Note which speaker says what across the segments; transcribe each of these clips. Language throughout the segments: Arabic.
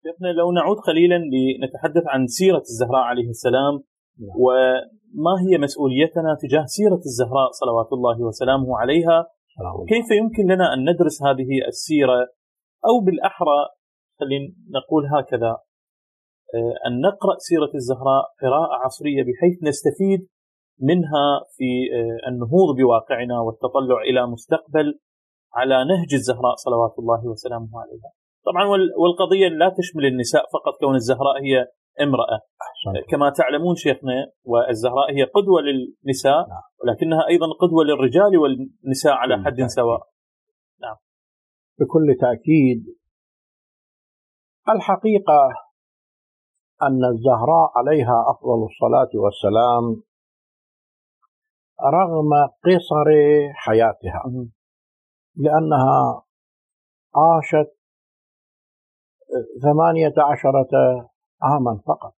Speaker 1: شيخنا لو نعود قليلا لنتحدث عن سيرة الزهراء عليه السلام، وما هي مسؤوليتنا تجاه سيرة الزهراء صلوات الله وسلامه عليها، كيف يمكن لنا أن ندرس هذه السيرة، أو بالأحرى خلينا نقول هكذا، أن نقرأ سيرة الزهراء قراءة عصرية بحيث نستفيد منها في النهوض بواقعنا والتطلع إلى مستقبل على نهج الزهراء صلوات الله وسلامه عليها. طبعا والقضية لا تشمل النساء فقط، كون الزهراء هي امرأة كما تعلمون شيخنا، والزهراء هي قدوة للنساء ولكنها أيضا قدوة للرجال والنساء على حد سواء. نعم
Speaker 2: بكل تأكيد. الحقيقة أن الزهراء عليها أفضل الصلاة والسلام رغم قصر حياتها، لأنها عاشت 18 عاما فقط،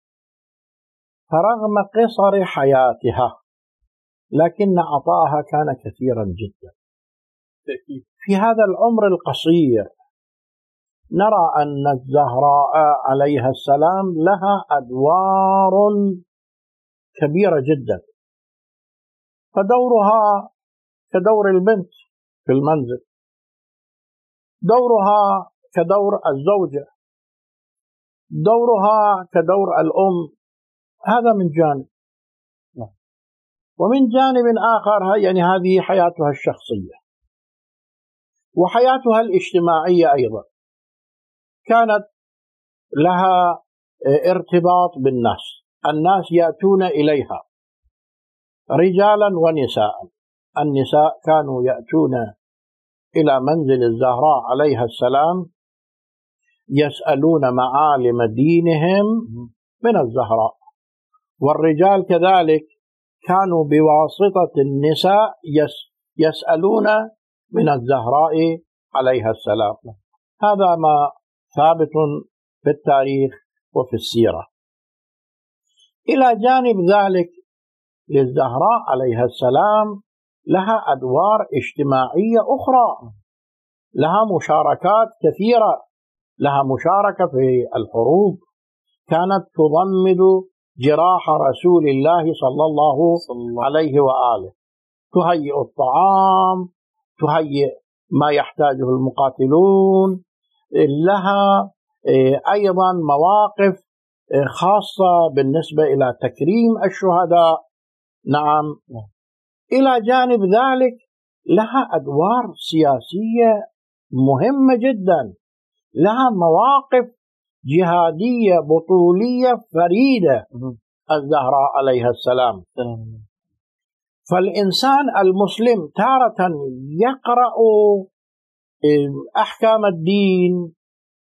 Speaker 2: فرغم قصر حياتها لكن عطاها كان كثيرا جدا. في هذا العمر القصير نرى أن الزهراء عليها السلام لها أدوار كبيرة جدا، فدورها كدور البنت في المنزل، دورها كدور الزوجة، دورها كدور الأم، هذا من جانب. ومن جانب آخر يعني هذه حياتها الشخصية وحياتها الاجتماعية أيضا، كانت لها ارتباط بالناس، الناس يأتون إليها رجالا ونساء. النساء كانوا يأتون إلى منزل الزهراء عليها السلام يسألون معالم دينهم من الزهراء، والرجال كذلك كانوا بواسطة النساء يسألون من الزهراء عليها السلام. هذا ما ثابت في التاريخ وفي السيرة. إلى جانب ذلك للزهراء عليها السلام لها أدوار اجتماعية أخرى، لها مشاركات كثيرة، لها مشاركة في الحروب، كانت تضمد جراح رسول الله صلى الله عليه وآله، تهيئ الطعام، تهيئ ما يحتاجه المقاتلون، لها أيضا مواقف خاصة بالنسبة إلى تكريم الشهداء. نعم. إلى جانب ذلك لها أدوار سياسية مهمة جدا، لها مواقف جهادية بطولية فريدة الزهراء عليها السلام. فالإنسان المسلم تارة يقرأ أحكام الدين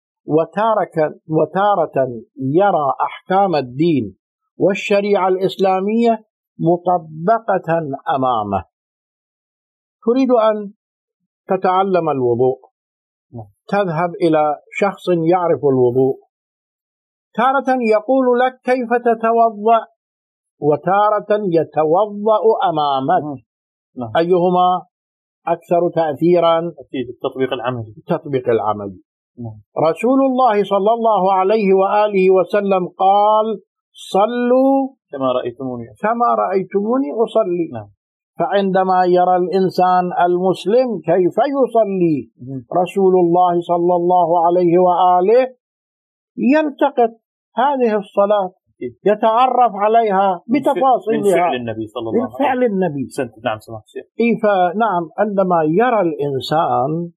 Speaker 2: وتارة يرى أحكام الدين والشريعة الإسلامية مطبقة أمامه. تريد أن تتعلم الوضوء، تذهب إلى شخص يعرف الوضوء، تارة يقول لك كيف تتوضأ وتارة يتوضأ أمامك. أيهما أكثر تأثيرا؟
Speaker 1: أكيد
Speaker 2: التطبيق العملي. رسول الله صلى الله عليه وآله وسلم قال: صلوا كما رأيتموني أصلي. فعندما يرى الإنسان المسلم كيف يصلي رسول الله صلى الله عليه وآله يلتقط هذه الصلاة، يتعرف عليها بتفاصيلها
Speaker 1: من فعل النبي صلى الله عليه وسلم.
Speaker 2: فعل النبي.
Speaker 1: نعم سمعت شيخ.
Speaker 2: فنعم، عندما يرى الإنسان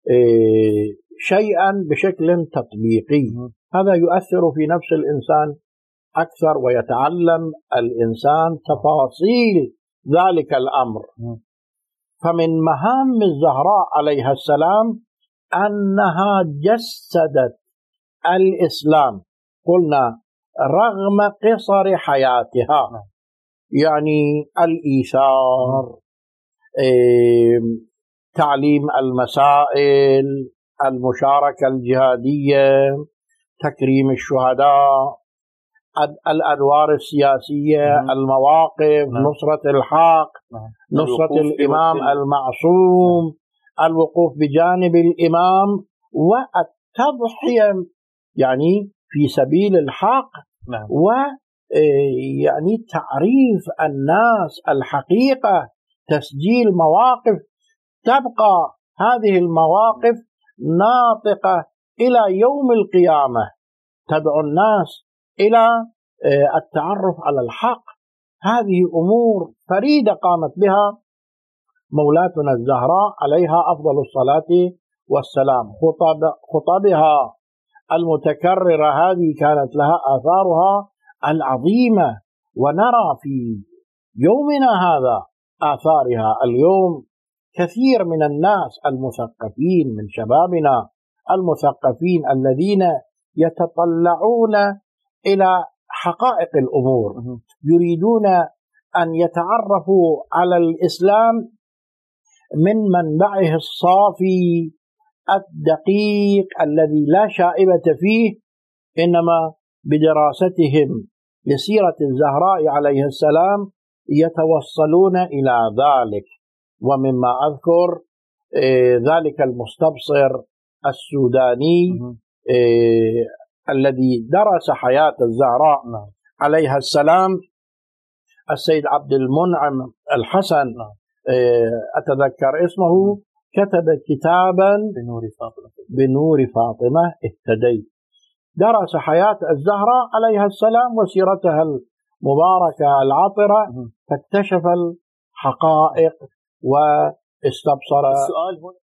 Speaker 2: شيئا بشكل تطبيقي هذا يؤثر في نفس الإنسان أكثر، ويتعلم الإنسان تفاصيل ذلك الأمر. فمن مهام الزهراء عليها السلام أنها جسدت الإسلام، قلنا رغم قصر حياتها، يعني الإيثار، تعليم المسائل، المشاركة الجهادية، تكريم الشهداء، الأدوار السياسية، المواقف، نصرة الحق، نصرة الإمام المعصوم، الوقوف بجانب الإمام، والتضحية يعني في سبيل الحق.
Speaker 1: نعم.
Speaker 2: ويعني تعريف الناس الحقيقة، تسجيل مواقف تبقى هذه المواقف ناطقة إلى يوم القيامة، تدعو الناس إلى التعرف على الحق. هذه أمور فريدة قامت بها مولاتنا الزهراء عليها أفضل الصلاة والسلام. خطبها المتكررة هذه كانت لها آثارها العظيمة، ونرى في يومنا هذا آثارها. اليوم كثير من الناس المثقفين من شبابنا المثقفين الذين يتطلعون إلى حقائق الأمور، يريدون أن يتعرفوا على الإسلام من منبعه الصافي الدقيق الذي لا شائبة فيه، إنما بدراستهم لسيرة الزهراء عليه السلام يتوصلون إلى ذلك. ومما أذكر ذلك المستبصر السوداني الذي درس حياة الزهراء عليها السلام، السيد عبد المنعم الحسن، أتذكر اسمه، كتب كتابا بنور فاطمة اهتديت، درس حياة الزهراء عليها السلام وسيرتها المباركة العطرة، فاكتشف الحقائق واستبصر.
Speaker 1: السؤال هنا